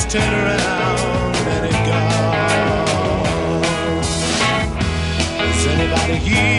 turn around, let it go. Is anybody here?